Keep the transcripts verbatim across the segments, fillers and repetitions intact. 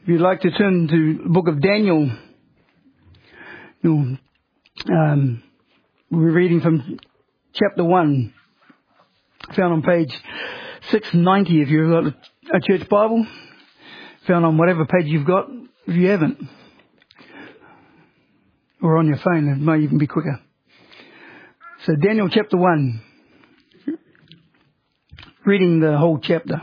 you'd like to turn to the book of Daniel, you'll, um, we're reading from chapter one, found on page six ninety if you've got a church Bible, found on whatever page you've got if you haven't, or on your phone, it might even be quicker. So Daniel chapter one, reading the whole chapter.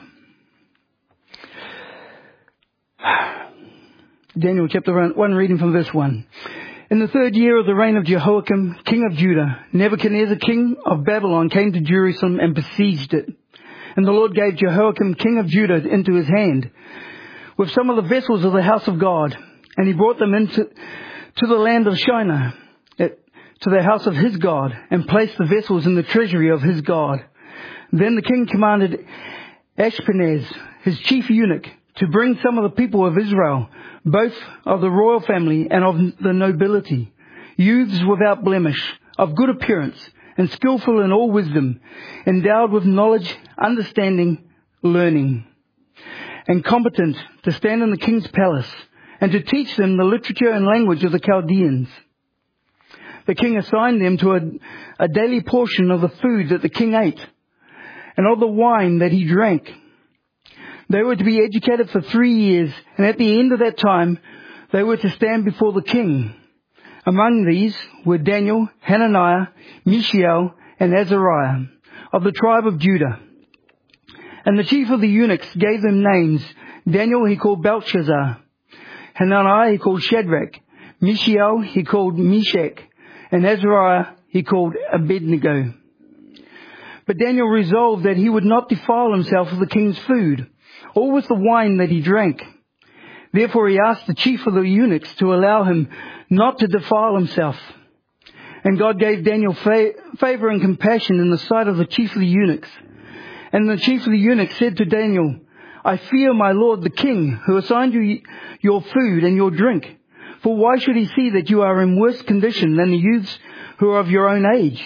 Daniel chapter one, reading from verse one. In the third year of the reign of Jehoiakim, king of Judah, Nebuchadnezzar, king of Babylon, came to Jerusalem and besieged it. And the Lord gave Jehoiakim, king of Judah, into his hand, with some of the vessels of the house of God. And he brought them into to the land of Shinar, to the house of his God, and placed the vessels in the treasury of his God. Then the king commanded Ashpenaz, his chief eunuch, to bring some of the people of Israel, both of the royal family and of the nobility, youths without blemish, of good appearance, and skillful in all wisdom, endowed with knowledge, understanding, learning, and competent to stand in the king's palace, and to teach them the literature and language of the Chaldeans. The king assigned them to a, a daily portion of the food that the king ate, and of the wine that he drank. They were to be educated for three years, and at the end of that time, they were to stand before the king. Among these were Daniel, Hananiah, Mishael, and Azariah, of the tribe of Judah. And the chief of the eunuchs gave them names. Daniel he called Belshazzar, Hananiah he called Shadrach, Mishael he called Meshach, and Azariah he called Abednego. But Daniel resolved that he would not defile himself with the king's food, or with the wine that he drank. Therefore he asked the chief of the eunuchs to allow him not to defile himself. And God gave Daniel fa- favor and compassion in the sight of the chief of the eunuchs. And the chief of the eunuchs said to Daniel, I fear my lord the king, who assigned you your food and your drink. For why should he see that you are in worse condition than the youths who are of your own age?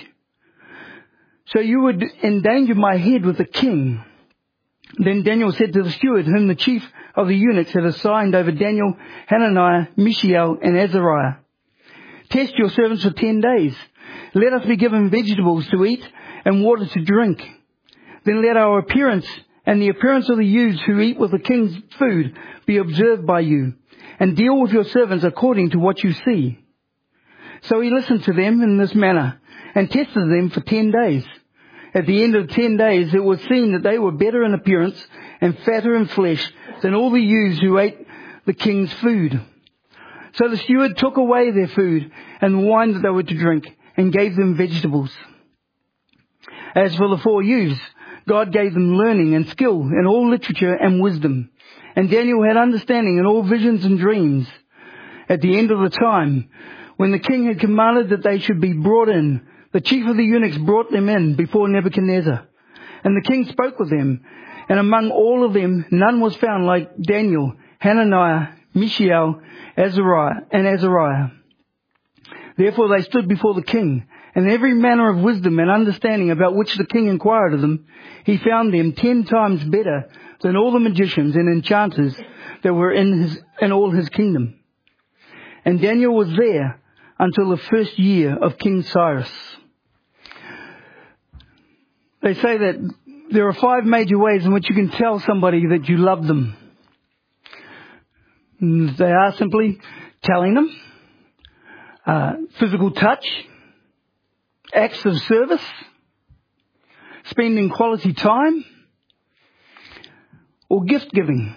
So you would endanger my head with the king. Then Daniel said to the steward, whom the chief of the eunuchs had assigned over Daniel, Hananiah, Mishael, and Azariah, test your servants for ten days. Let us be given vegetables to eat and water to drink. Then let our appearance and the appearance of the youths who eat with the king's food be observed by you, and deal with your servants according to what you see. So he listened to them in this manner, and tested them for ten days. At the end of ten days, it was seen that they were better in appearance and fatter in flesh than all the youths who ate the king's food. So the steward took away their food and the wine that they were to drink, and gave them vegetables. As for the four youths, God gave them learning and skill in all literature and wisdom. And Daniel had understanding in all visions and dreams. At the end of the time, when the king had commanded that they should be brought in, the chief of the eunuchs brought them in before Nebuchadnezzar. And the king spoke with them. And among all of them, none was found like Daniel, Hananiah, Mishael, Azariah, and Azariah. Therefore they stood before the king. And every manner of wisdom and understanding about which the king inquired of them, he found them ten times better than all the magicians and enchanters that were in his, in all his kingdom. And Daniel was there until the first year of King Cyrus. They say that there are five major ways in which you can tell somebody that you love them. They are simply telling them, uh, physical touch, acts of service, spending quality time, or gift giving.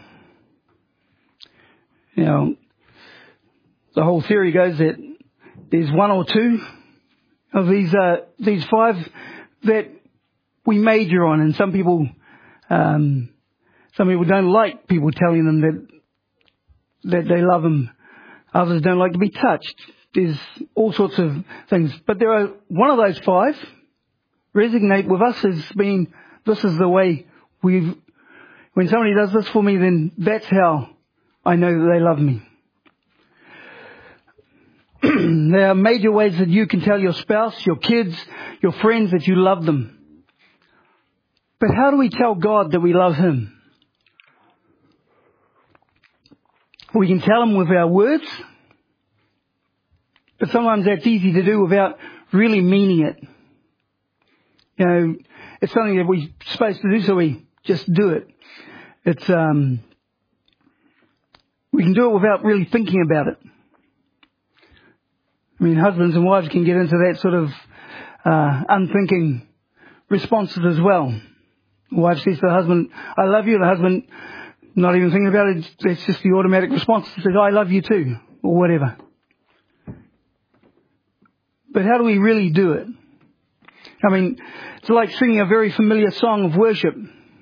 You know, the whole theory goes that there's one or two of these uh, these five that we major on, and some people um, some people don't like people telling them that that they love them. Others don't like to be touched. There's all sorts of things, but there are one of those five resonate with us as being, this is the way we've. When somebody does this for me, then that's how I know that they love me. There are major ways that you can tell your spouse, your kids, your friends that you love them. But how do we tell God that we love Him? We can tell them with our words, but sometimes that's easy to do without really meaning it. You know, it's something that we're supposed to do, so we just do it. It's, um, we can do it without really thinking about it. I mean, husbands and wives can get into that sort of uh, unthinking responses as well. The wife says to the husband, I love you. The husband, not even thinking about it, it's just the automatic response. It says, I love you too, or whatever. But how do we really do it? I mean, it's like singing a very familiar song of worship.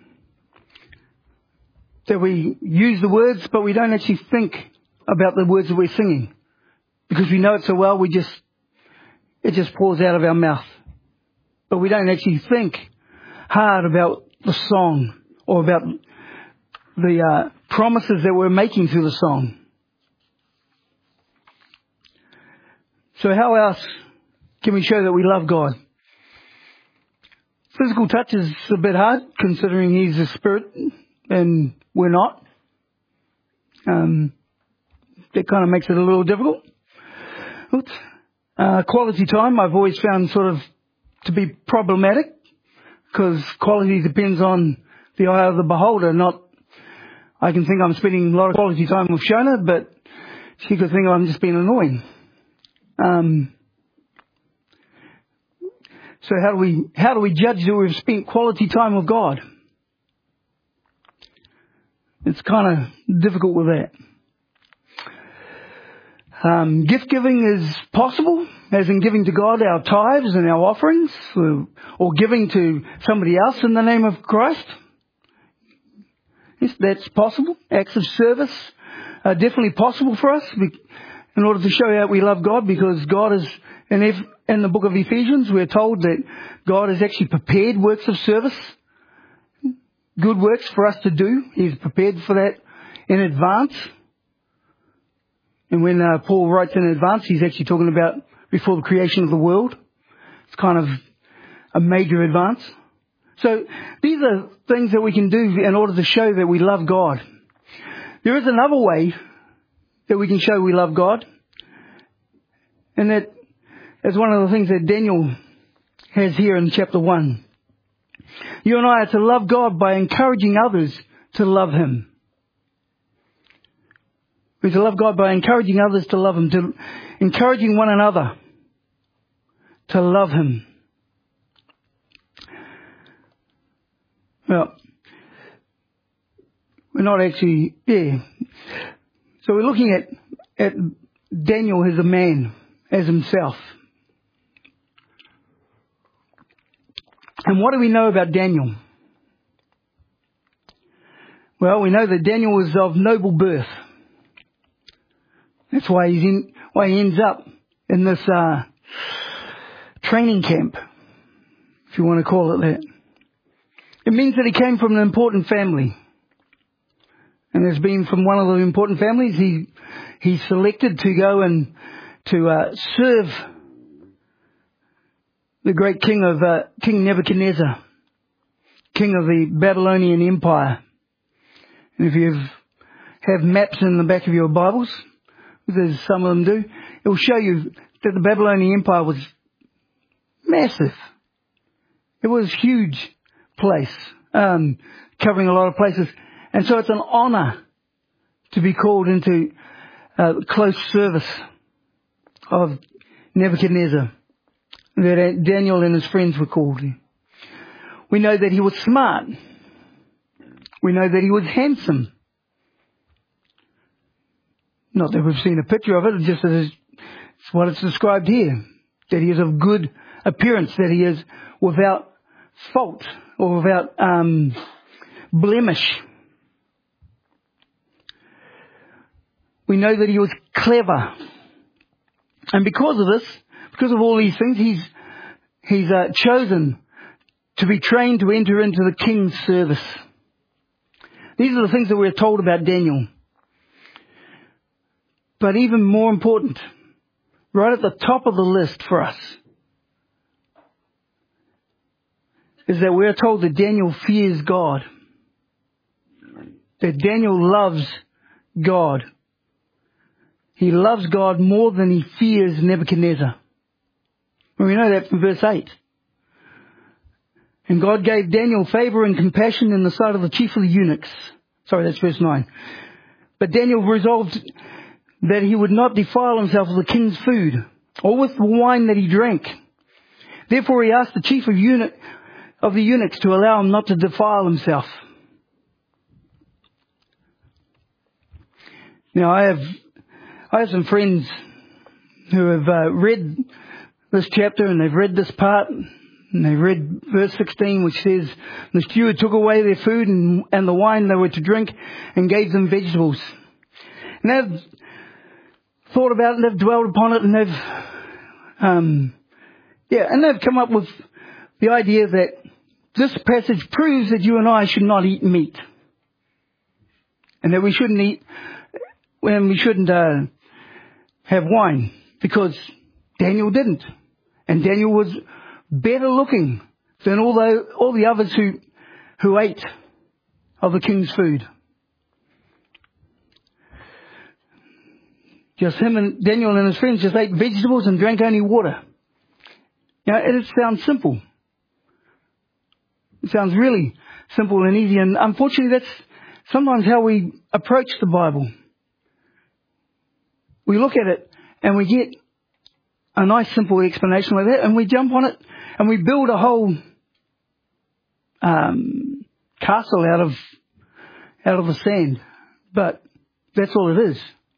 That we use the words, but we don't actually think about the words that we're singing. Because we know it so well, we just, it just pours out of our mouth. But we don't actually think hard about the song or about the uh, promises that we're making through the song. So how else can we show that we love God? Physical touch is a bit hard, considering He's a spirit and we're not. Um, that kind of makes it a little difficult. Oops. Uh, quality time I've always found sort of to be problematic, because quality depends on the eye of the beholder. Not, I can think I'm spending a lot of quality time with Shona, but she could think I'm just being annoying. Um, so how do we how do we judge that we've spent quality time with God? It's kind of difficult with that. Um, gift giving is possible, as in giving to God our tithes and our offerings, or, or giving to somebody else in the name of Christ. Yes, that's possible. Acts of service are definitely possible for us in order to show that we love God, because God is, in, F, in the book of Ephesians, we're told that God has actually prepared works of service, good works for us to do. He's prepared for that in advance. And when uh, Paul writes in advance, he's actually talking about before the creation of the world. It's kind of a major advance. So these are things that we can do in order to show that we love God. There is another way that we can show we love God. And that is one of the things that Daniel has here in chapter one. You and I are to love God by encouraging others to love Him. We're to love God by encouraging others to love Him, to encouraging one another to love Him. Well, we're not actually, yeah. So we're looking at, at Daniel as a man, as himself. And what do we know about Daniel? Well, we know that Daniel was of noble birth. That's why he's in, why he ends up in this uh, training camp, if you want to call it that. It means that he came from an important family, and has been from one of the important families. He he's selected to go and to uh, serve the great king of uh, King Nebuchadnezzar, king of the Babylonian Empire. And if you have maps in the back of your Bibles, as some of them do, it will show you that the Babylonian Empire was massive. It was a huge place, um, covering a lot of places. And so it's an honor to be called into uh, close service of Nebuchadnezzar, that Daniel and his friends were called. We know that he was smart. We know that he was handsome. Not that we've seen a picture of it, just as it's what it's described here. That he is of good appearance, that he is without fault or without um, blemish. We know that he was clever. And because of this, because of all these things, he's he's uh, chosen to be trained to enter into the king's service. These are the things that we're told about Daniel. But even more important, right at the top of the list for us, is that we're told that Daniel fears God. That Daniel loves God He loves God more than he fears Nebuchadnezzar. Well, we know that from verse eight. And God gave Daniel favor and compassion in the sight of the chief of the eunuchs. Sorry, that's verse nine. But Daniel resolved that he would not defile himself with the king's food, or with the wine that he drank. Therefore he asked the chief of, eunuch, of the eunuchs to allow him not to defile himself. Now I have, I have some friends who have uh, read this chapter, and they've read this part, and they've read verse sixteen, which says, the steward took away their food and, and the wine they were to drink and gave them vegetables. And they've thought about it, and they've dwelled upon it, and they've, um, yeah, and they've come up with the idea that this passage proves that you and I should not eat meat. And that we shouldn't eat, when we shouldn't uh, have wine, because Daniel didn't. And Daniel was better looking than all the, all the others who, who ate of the king's food. Just him and Daniel and his friends just ate vegetables and drank only water. Now, it sounds simple. It sounds really simple and easy, and unfortunately that's sometimes how we approach the Bible. We look at it and we get a nice simple explanation like that, and we jump on it and we build a whole um, castle out of out of the sand. But that's all it is.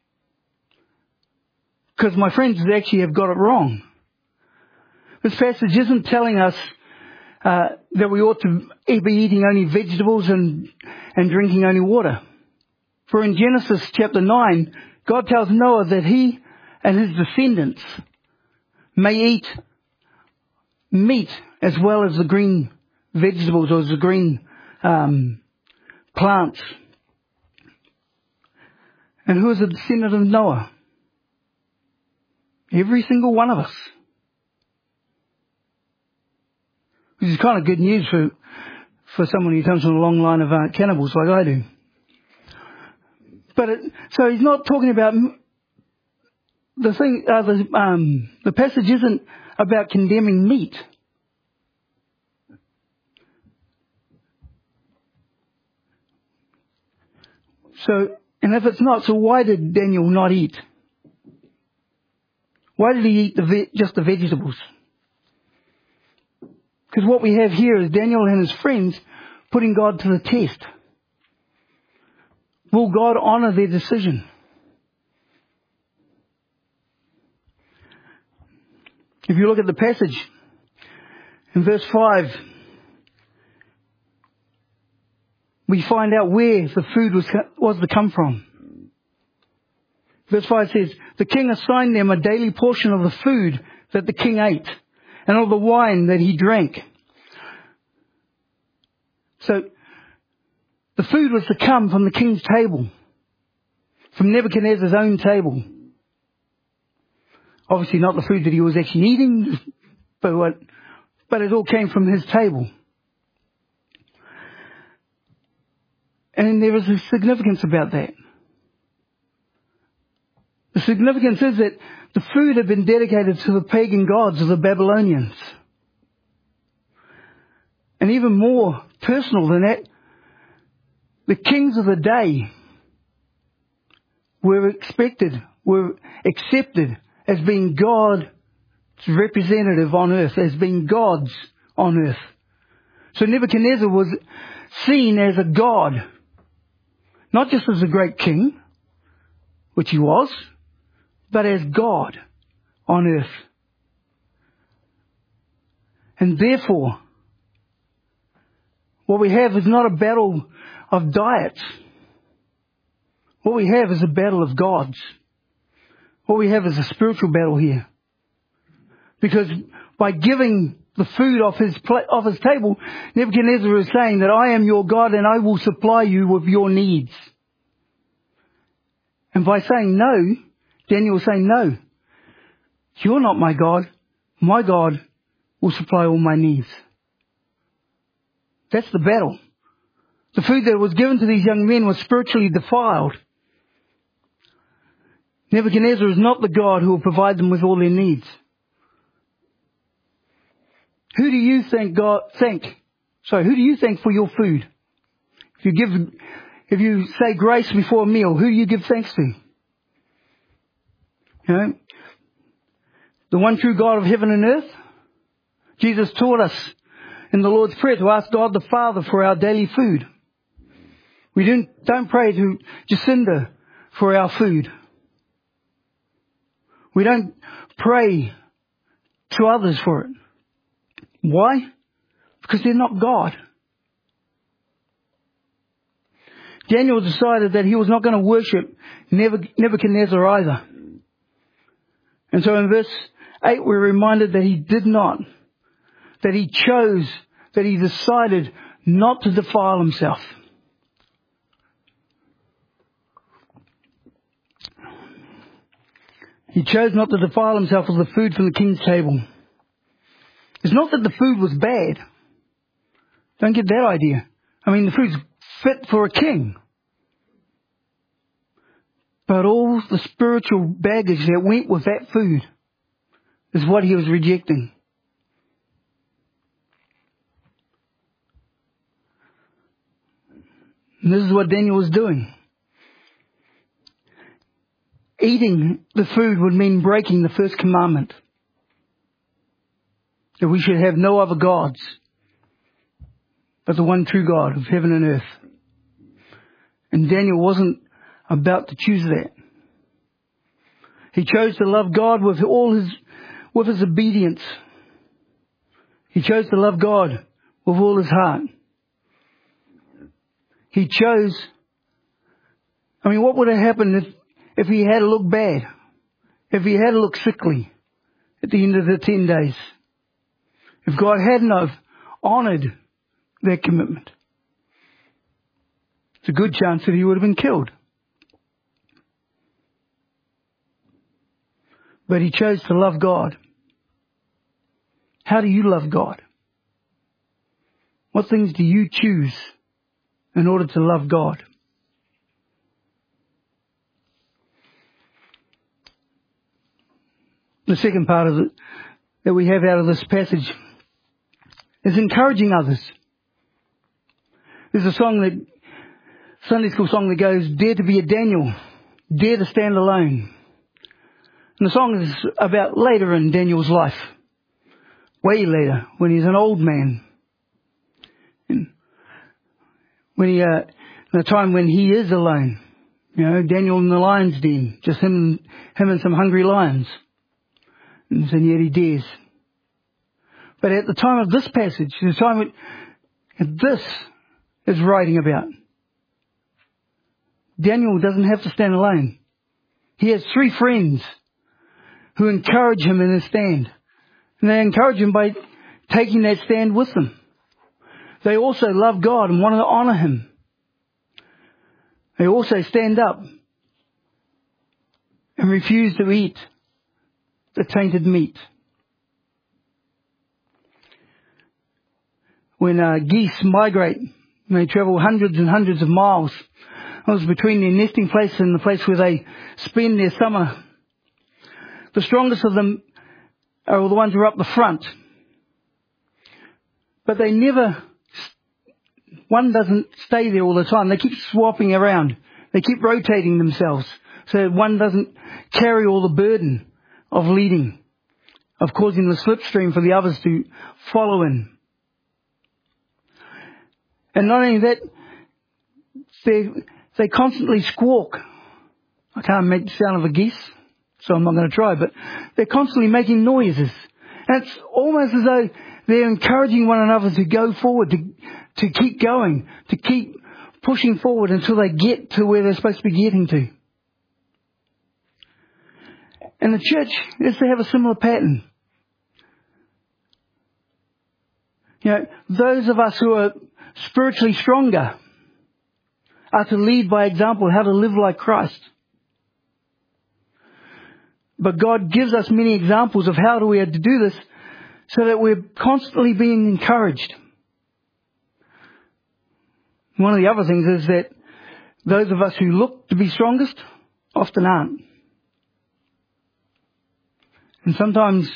Because my friends actually have got it wrong. This passage isn't telling us uh, that we ought to be eating only vegetables and, and drinking only water. For in Genesis chapter nine, God tells Noah that he and his descendants may eat meat as well as the green vegetables or the green um, plants. And who is a descendant of Noah? Every single one of us. Which is kind of good news for for someone who comes from a long line of uh, cannibals like I do. But it, so he's not talking about the thing. Uh, the, um, the passage isn't about condemning meat. So, and if it's not, so why did Daniel not eat? Why did he eat the ve- just the vegetables? Because what we have here is Daniel and his friends putting God to the test. Will God honour their decision? If you look at the passage in verse five, we find out where the food was, was to come from. Verse five says, the king assigned them a daily portion of the food that the king ate and of the wine that he drank. So, the food was to come from the king's table, from Nebuchadnezzar's own table. Obviously not the food that he was actually eating, but, what, but it all came from his table. And there is a significance about that. The significance is that the food had been dedicated to the pagan gods of the Babylonians. And even more personal than that, the kings of the day were expected, were accepted as being God's representative on earth, as being gods on earth. So Nebuchadnezzar was seen as a god, not just as a great king, which he was, but as God on earth. And therefore, what we have is not a battle of diets. What we have is a battle of gods. What we have is a spiritual battle here. Because by giving the food off his pla- off his table, Nebuchadnezzar is saying that I am your God and I will supply you with your needs. And by saying no, Daniel is saying no. You're not my God. My God will supply all my needs. That's the battle. The food that was given to these young men was spiritually defiled. Nebuchadnezzar is not the God who will provide them with all their needs. Who do you thank God, thank, sorry, who do you thank for your food? If you give, if you say grace before a meal, who do you give thanks to? You know, the one true God of heaven and earth. Jesus taught us in the Lord's Prayer to ask God the Father for our daily food. We don't, don't pray to Jacinda for our food. We don't pray to others for it. Why? Because they're not God. Daniel decided that he was not going to worship Nebuchadnezzar either. And so in verse eight we're reminded that he did not. That he chose, that he decided not to defile himself. He chose not to defile himself with the food from the king's table. It's not that the food was bad. Don't get that idea. I mean, the food's fit for a king. But all the spiritual baggage that went with that food is what he was rejecting. And this is what Daniel was doing. Eating the food would mean breaking the first commandment. That we should have no other gods but the one true God of heaven and earth. And Daniel wasn't about to choose that. He chose to love God with all his, with his obedience. He chose to love God with all his heart. He chose, I mean, what would have happened if, if he had to look bad? If he had to look sickly at the end of the ten days? If God hadn't have honoured that commitment? It's a good chance that he would have been killed. But he chose to love God. How do you love God? What things do you choose in order to love God? The second part of it that we have out of this passage is encouraging others. There's a song that, Sunday school song that goes, dare to be a Daniel, dare to stand alone. And the song is about later in Daniel's life. Way later, when he's an old man. And when he, uh, the time when he is alone. You know, Daniel in the lion's den. Just him, him and some hungry lions. And yet he dares. But at the time of this passage, the time that this is writing about, Daniel doesn't have to stand alone. He has three friends who encourage him in his stand. And they encourage him by taking that stand with them. They also love God and want to honour him. They also stand up and refuse to eat the tainted meat. When uh, geese migrate, they travel hundreds and hundreds of miles. It was between their nesting place and the place where they spend their summer. The strongest of them are the ones who are up the front. But they never, one doesn't stay there all the time. They keep swapping around. They keep rotating themselves so that one doesn't carry all the burden of leading, of causing the slipstream for the others to follow in. And not only that, they, they constantly squawk. I can't make the sound of a geese, so I'm not going to try, but they're constantly making noises. And it's almost as though they're encouraging one another to go forward, to, to keep going, to keep pushing forward until they get to where they're supposed to be getting to. And the church is to have a similar pattern. You know, those of us who are spiritually stronger are to lead by example how to live like Christ. But God gives us many examples of how we are to do this so that we're constantly being encouraged. One of the other things is that those of us who look to be strongest often aren't. And sometimes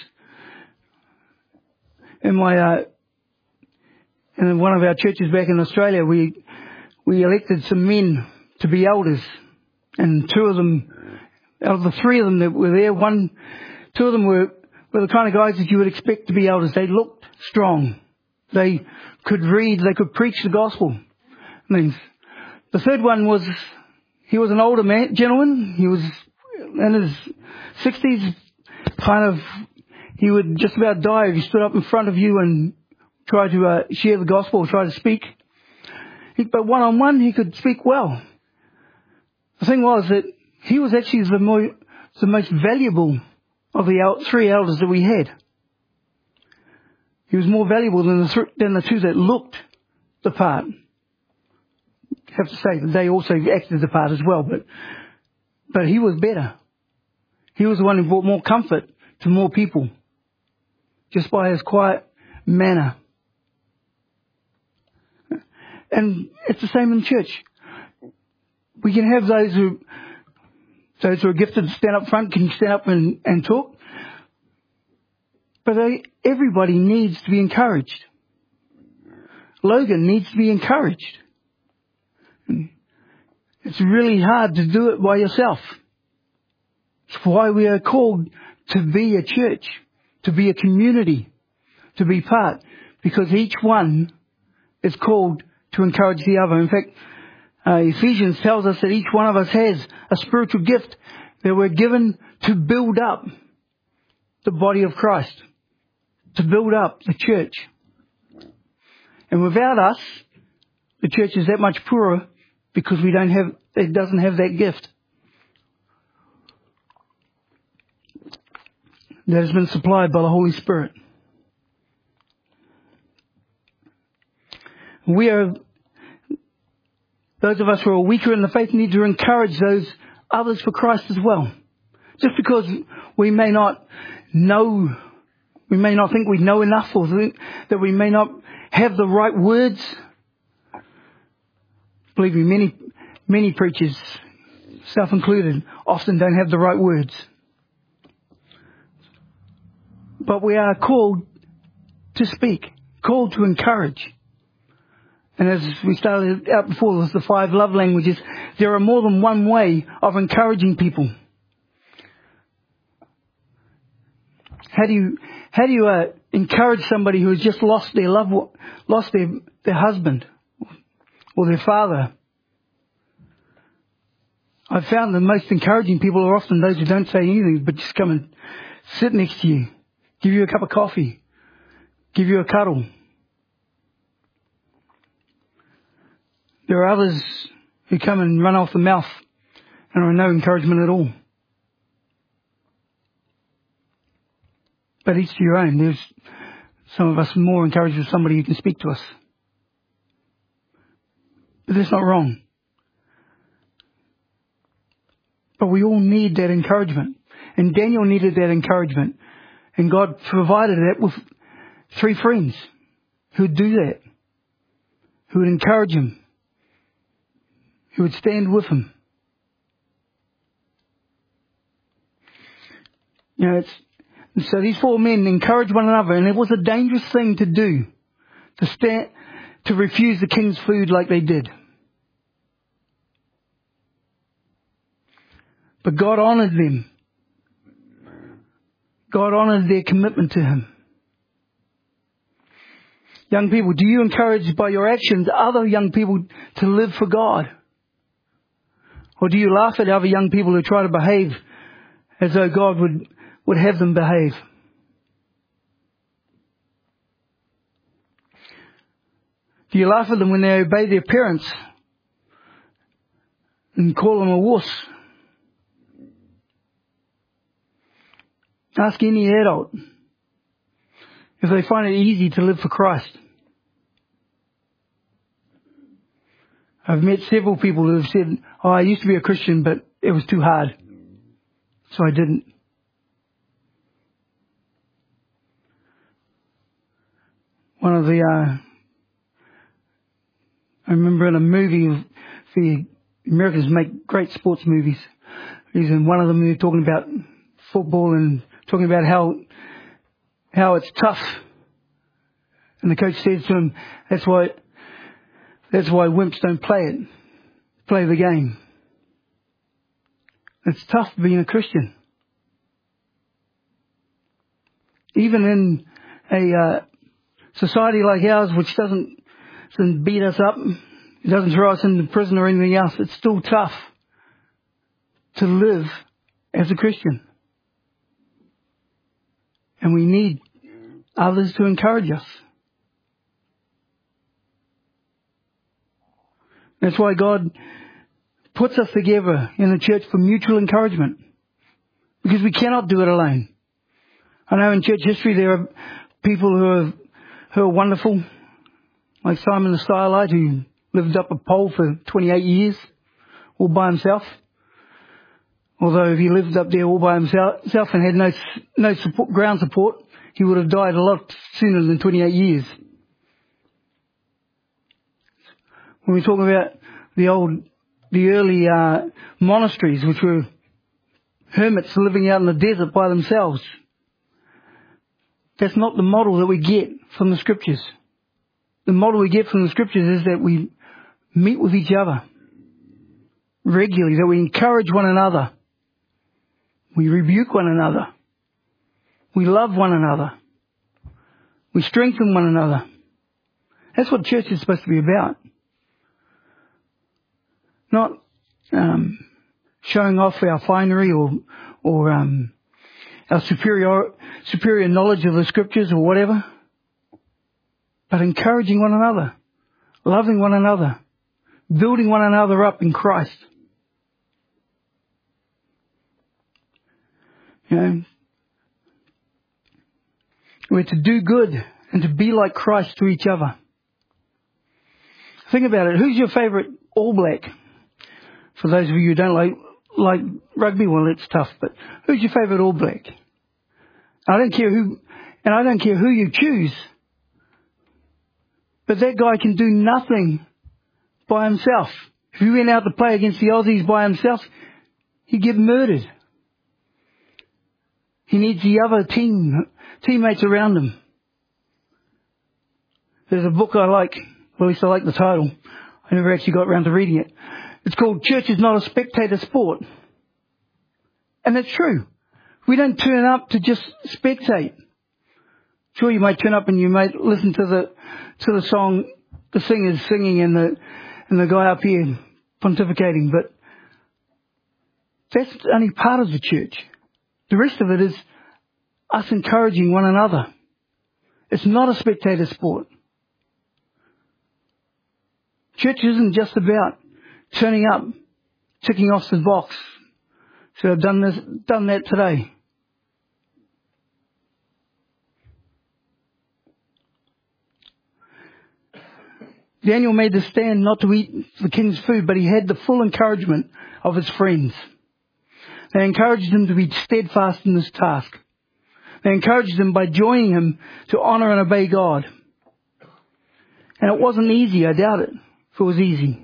in my, uh, in one of our churches back in Australia, we, we elected some men to be elders. And two of them, out of the three of them that were there, one, two of them were, were the kind of guys that you would expect to be elders. They looked strong. They could read, they could preach the gospel. I mean, the third one was, he was an older man, gentleman. He was in his sixties, kind of, he would just about die if he stood up in front of you and tried to uh, share the gospel or try to speak. He, but one-on-one, he could speak well. The thing was that he was actually the, more, the most valuable of the el- three elders that we had. He was more valuable than the, th- than the two that looked the part. I have to say that they also acted the part as well, but but he was better. He was the one who brought more comfort to more people, just by his quiet manner. And it's the same in church. We can have those who those who are gifted to stand up front, can stand up and, and talk. But they, everybody needs to be encouraged. Logan needs to be encouraged. It's really hard to do it by yourself. It's why we are called to be a church, to be a community, to be part, because each one is called to encourage the other. In fact, uh, Ephesians tells us that each one of us has a spiritual gift that we're given to build up the body of Christ, to build up the church. And without us, the church is that much poorer because we don't have, it doesn't have that gift that has been supplied by the Holy Spirit. We are, those of us who are weaker in the faith need to encourage those others for Christ as well. Just because we may not know, we may not think we know enough, or think that we may not have the right words. Believe me, many, many preachers, self included, often don't have the right words. But we are called to speak, called to encourage. And as we started out before, with the five love languages, there are more than one way of encouraging people. How do you, how do you uh, encourage somebody who has just lost their love, lost their, their husband or their father? I've found the most encouraging people are often those who don't say anything, but just come and sit next to you, give you a cup of coffee, give you a cuddle. There are others who come and run off the mouth and are no encouragement at all. But each to your own. There's some of us more encouraged with somebody who can speak to us. But that's not wrong. But we all need that encouragement. And Daniel needed that encouragement. And God provided that with three friends who would do that, who would encourage him, who would stand with him. You know, it's, so these four men encouraged one another, and it was a dangerous thing to do, to stand, to refuse the king's food like they did. But God honoured them. God honoured their commitment to him. Young people, do you encourage by your actions other young people to live for God? Or do you laugh at other young people who try to behave as though God would, would have them behave? Do you laugh at them when they obey their parents and call them a wuss? Ask any adult if they find it easy to live for Christ. I've met several people who have said, oh, I used to be a Christian, but it was too hard, so I didn't. One of the, uh, I remember in a movie, the Americans make great sports movies. He's in one of them, they're talking about football and talking about how how it's tough. And the coach says to him, that's why that's why wimps don't play it, play the game. It's tough being a Christian. Even in a uh, society like ours, which doesn't, doesn't beat us up, it doesn't throw us into prison or anything else, it's still tough to live as a Christian. And we need others to encourage us. That's why God puts us together in the church for mutual encouragement. Because we cannot do it alone. I know in church history there are people who are, who are wonderful, like Simon the Stylite, who lived up a pole for twenty-eight years, all by himself. Although if he lived up there all by himself and had no no support, ground support, he would have died a lot sooner than twenty-eight years. When we talk about the old, the early uh, monasteries, which were hermits living out in the desert by themselves, that's not the model that we get from the Scriptures. The model we get from the Scriptures is that we meet with each other regularly, that we encourage one another. We rebuke one another. We love one another. We strengthen one another. That's what church is supposed to be about. Not um, showing off our finery or or um, our superior superior knowledge of the Scriptures or whatever, but encouraging one another, loving one another, building one another up in Christ. You know, we're to do good and to be like Christ to each other. Think about it. Who's your favourite All Black? For those of you who don't like like rugby, well, it's tough. But who's your favourite All Black? I don't care who, and I don't care who you choose. But that guy can do nothing by himself. If he went out to play against the Aussies by himself, he'd get murdered. He needs the other team teammates around him. There's a book I like. Well, at least I like the title. I never actually got around to reading it. It's called Church is Not a Spectator Sport. And that's true. We don't turn up to just spectate. Sure, you might turn up and you might listen to the to the song, the singers singing and the and the guy up here pontificating, but that's only part of the church. The rest of it is us encouraging one another. It's not a spectator sport. Church isn't just about turning up, ticking off the box. So I've done this, done that today. Daniel made the stand not to eat the king's food, but he had the full encouragement of his friends. They encouraged him to be steadfast in this task. They encouraged him by joining him to honour and obey God. And it wasn't easy, I doubt it, if it was easy.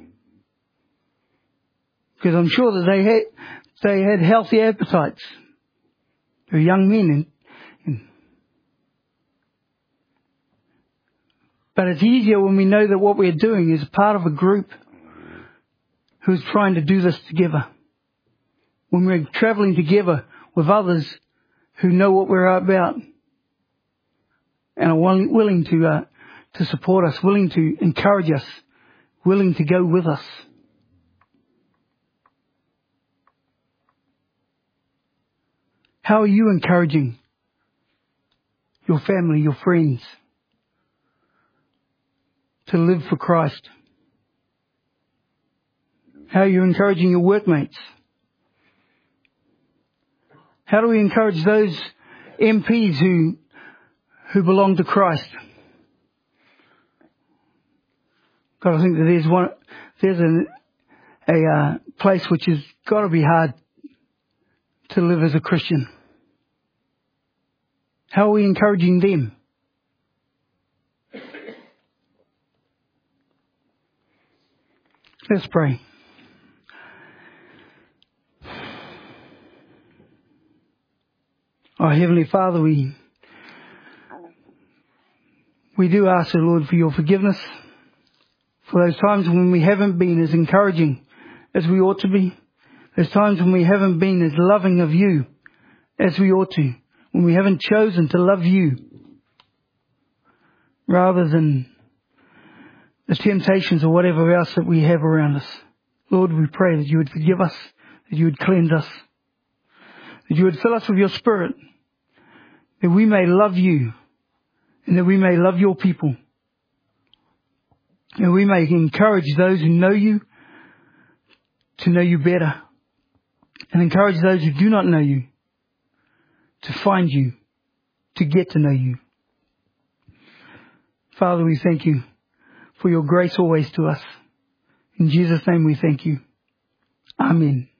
Because I'm sure that they had, they had healthy appetites. They were young men. And, and, but it's easier when we know that what we're doing is part of a group who's trying to do this together. When we're travelling together with others who know what we're about and are willing to uh, to support us, willing to encourage us, willing to go with us. How are you encouraging your family, your friends to live for Christ? How are you encouraging your workmates? How do we encourage those M Ps who who belong to Christ? God, I think that there's one, there's an, a uh, place which has got to be hard to live as a Christian. How are we encouraging them? Let's pray. Our Heavenly Father, we we do ask, O Lord, for your forgiveness for those times when we haven't been as encouraging as we ought to be, those times when we haven't been as loving of you as we ought to, when we haven't chosen to love you rather than the temptations or whatever else that we have around us. Lord, we pray that you would forgive us, that you would cleanse us, that you would fill us with your Spirit, that we may love you and that we may love your people, and we may encourage those who know you to know you better, and encourage those who do not know you to find you, to get to know you. Father, we thank you for your grace always to us. In Jesus' name we thank you. Amen.